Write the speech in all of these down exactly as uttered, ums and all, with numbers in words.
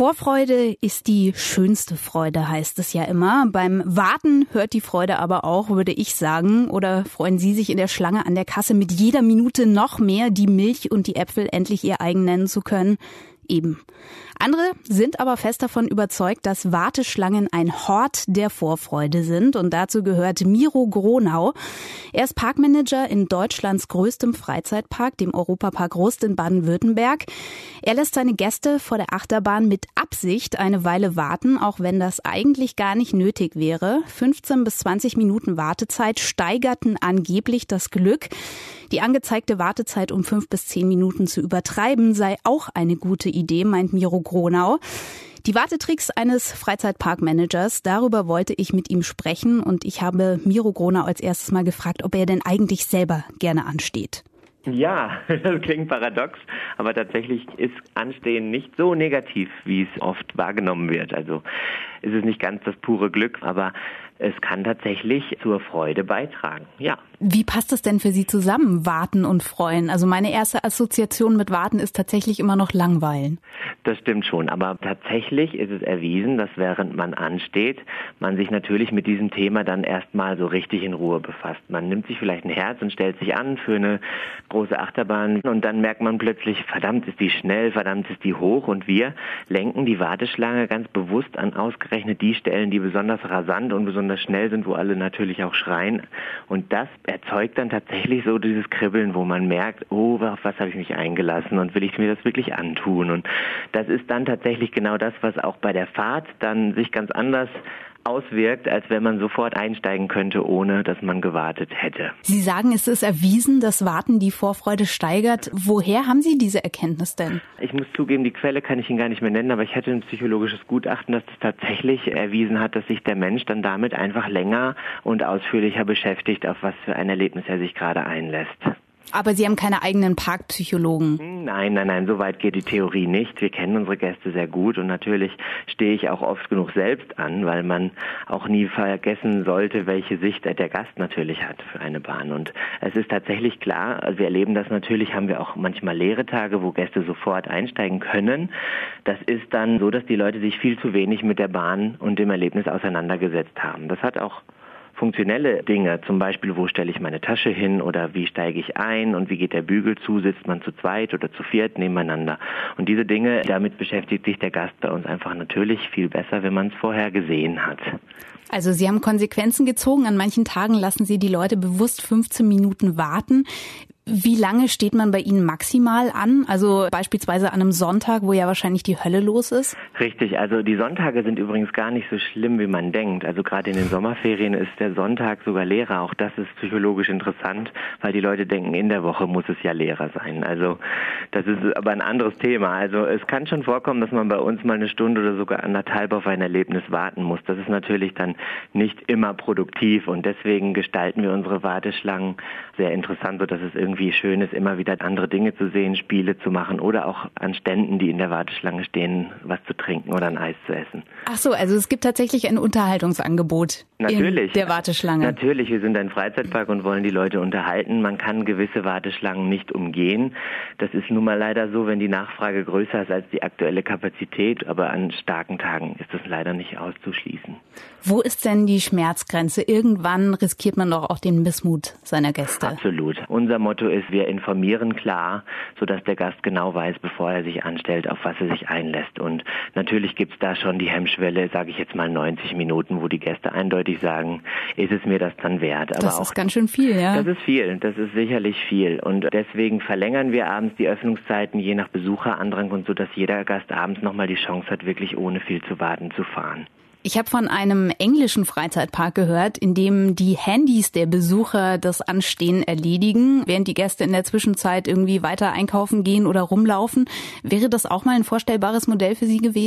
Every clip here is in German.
Vorfreude ist die schönste Freude, heißt es ja immer. Beim Warten hört die Freude aber auch, würde ich sagen. Oder freuen Sie sich in der Schlange an der Kasse mit jeder Minute noch mehr, die Milch und die Äpfel endlich ihr eigen nennen zu können? Eben. Andere sind aber fest davon überzeugt, dass Warteschlangen ein Hort der Vorfreude sind. Und dazu gehört Miro Gronau. Er ist Parkmanager in Deutschlands größtem Freizeitpark, dem Europapark Rust in Baden-Württemberg. Er lässt seine Gäste vor der Achterbahn mit Absicht eine Weile warten, auch wenn das eigentlich gar nicht nötig wäre. fünfzehn bis zwanzig Minuten Wartezeit steigerten angeblich das Glück. Die angezeigte Wartezeit um fünf bis zehn Minuten zu übertreiben, sei auch eine gute Idee, meint Miro Gronau. Die Wartetricks eines Freizeitparkmanagers, darüber wollte ich mit ihm sprechen und ich habe Miro Gronau als erstes mal gefragt, ob er denn eigentlich selber gerne ansteht. Ja, das klingt paradox, aber tatsächlich ist Anstehen nicht so negativ, wie es oft wahrgenommen wird. Also es ist nicht ganz das pure Glück, aber es kann tatsächlich zur Freude beitragen, ja. Wie passt das denn für Sie zusammen, Warten und Freuen? Also meine erste Assoziation mit Warten ist tatsächlich immer noch Langweilen. Das stimmt schon, aber tatsächlich ist es erwiesen, dass während man ansteht, man sich natürlich mit diesem Thema dann erstmal so richtig in Ruhe befasst. Man nimmt sich vielleicht ein Herz und stellt sich an für eine große Achterbahn und dann merkt man plötzlich, verdammt ist die schnell, verdammt ist die hoch und wir lenken die Warteschlange ganz bewusst an ausgerechnet die Stellen, die besonders rasant und besonders schnell sind, wo alle natürlich auch schreien. Und das erzeugt dann tatsächlich so dieses Kribbeln, wo man merkt, oh, auf was habe ich mich eingelassen und will ich mir das wirklich antun? Und das ist dann tatsächlich genau das, was auch bei der Fahrt dann sich ganz anders auswirkt, als wenn man sofort einsteigen könnte, ohne dass man gewartet hätte. Sie sagen, es ist erwiesen, dass Warten die Vorfreude steigert. Woher haben Sie diese Erkenntnis denn? Ich muss zugeben, die Quelle kann ich Ihnen gar nicht mehr nennen, aber ich hatte ein psychologisches Gutachten, das tatsächlich erwiesen hat, dass sich der Mensch dann damit einfach länger und ausführlicher beschäftigt, auf was für ein Erlebnis er sich gerade einlässt. Aber Sie haben keine eigenen Parkpsychologen? Nein, nein, nein, so weit geht die Theorie nicht. Wir kennen unsere Gäste sehr gut und natürlich stehe ich auch oft genug selbst an, weil man auch nie vergessen sollte, welche Sicht der Gast natürlich hat für eine Bahn. Und es ist tatsächlich klar, also wir erleben das natürlich, haben wir auch manchmal leere Tage, wo Gäste sofort einsteigen können. Das ist dann so, dass die Leute sich viel zu wenig mit der Bahn und dem Erlebnis auseinandergesetzt haben. Das hat auch funktionelle Dinge, zum Beispiel, wo stelle ich meine Tasche hin oder wie steige ich ein und wie geht der Bügel zu, sitzt man zu zweit oder zu viert nebeneinander. Und diese Dinge, damit beschäftigt sich der Gast bei uns einfach natürlich viel besser, wenn man es vorher gesehen hat. Also Sie haben Konsequenzen gezogen. An manchen Tagen lassen Sie die Leute bewusst fünfzehn Minuten warten. Wie lange steht man bei Ihnen maximal an? Also beispielsweise an einem Sonntag, wo ja wahrscheinlich die Hölle los ist? Richtig, also die Sonntage sind übrigens gar nicht so schlimm, wie man denkt. Also gerade in den Sommerferien ist der Sonntag sogar leerer. Auch das ist psychologisch interessant, weil die Leute denken, in der Woche muss es ja leerer sein. Also das ist aber ein anderes Thema. Also es kann schon vorkommen, dass man bei uns mal eine Stunde oder sogar anderthalb auf ein Erlebnis warten muss. Das ist natürlich dann nicht immer produktiv und deswegen gestalten wir unsere Warteschlangen sehr interessant, sodass es irgendwie wie schön ist, immer wieder andere Dinge zu sehen, Spiele zu machen oder auch an Ständen, die in der Warteschlange stehen, was zu trinken oder ein Eis zu essen. Ach so, also es gibt tatsächlich ein Unterhaltungsangebot Natürlich, in der Warteschlange. Natürlich, wir sind ein Freizeitpark und wollen die Leute unterhalten. Man kann gewisse Warteschlangen nicht umgehen. Das ist nun mal leider so, wenn die Nachfrage größer ist als die aktuelle Kapazität, aber an starken Tagen ist das leider nicht auszuschließen. Wo ist denn die Schmerzgrenze? Irgendwann riskiert man doch auch den Missmut seiner Gäste. Absolut. Unser Motto ist, wir informieren klar, sodass der Gast genau weiß, bevor er sich anstellt, auf was er sich einlässt. Und natürlich gibt es da schon die Hemmschwelle, sage ich jetzt mal neunzig Minuten, wo die Gäste eindeutig sagen, ist es mir das dann wert? Aber das auch, ist ganz schön viel, ja? Das ist viel, das ist sicherlich viel. Und deswegen verlängern wir abends die Öffnungszeiten je nach Besucherandrang und so, dass jeder Gast abends nochmal die Chance hat, wirklich ohne viel zu warten zu fahren. Ich habe von einem englischen Freizeitpark gehört, in dem die Handys der Besucher das Anstehen erledigen, während die Gäste in der Zwischenzeit irgendwie weiter einkaufen gehen oder rumlaufen. Wäre das auch mal ein vorstellbares Modell für Sie gewesen?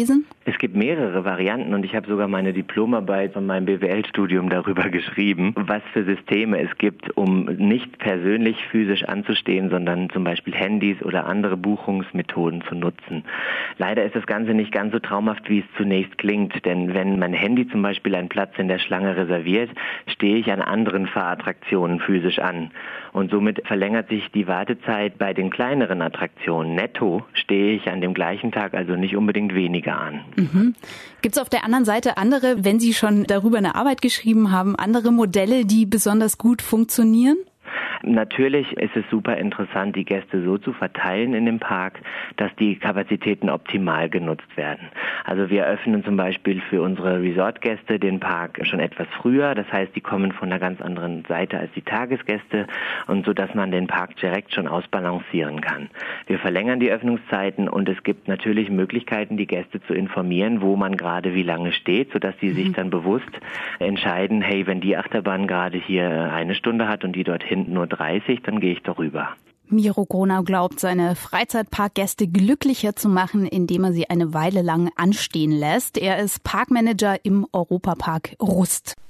Es gibt mehrere Varianten und ich habe sogar meine Diplomarbeit von meinem B W L-Studium darüber geschrieben, was für Systeme es gibt, um nicht persönlich physisch anzustehen, sondern zum Beispiel Handys oder andere Buchungsmethoden zu nutzen. Leider ist das Ganze nicht ganz so traumhaft, wie es zunächst klingt, denn wenn mein Handy zum Beispiel einen Platz in der Schlange reserviert, stehe ich an anderen Fahrattraktionen physisch an. Und somit verlängert sich die Wartezeit bei den kleineren Attraktionen. Netto stehe ich an dem gleichen Tag also nicht unbedingt weniger an. Mhm. Gibt es auf der anderen Seite andere, wenn Sie schon darüber eine Arbeit geschrieben haben, andere Modelle, die besonders gut funktionieren? Natürlich ist es super interessant, die Gäste so zu verteilen in dem Park, dass die Kapazitäten optimal genutzt werden. Also wir öffnen zum Beispiel für unsere Resort-Gäste den Park schon etwas früher. Das heißt, die kommen von einer ganz anderen Seite als die Tagesgäste und so, dass man den Park direkt schon ausbalancieren kann. Wir verlängern die Öffnungszeiten und es gibt natürlich Möglichkeiten, die Gäste zu informieren, wo man gerade wie lange steht, sodass sie mhm. sich dann bewusst entscheiden, hey, wenn die Achterbahn gerade hier eine Stunde hat und die dort hinten nur dreißig, dann gehe ich darüber. Miro Gronau glaubt, seine Freizeitparkgäste glücklicher zu machen, indem er sie eine Weile lang anstehen lässt. Er ist Parkmanager im Europapark Rust.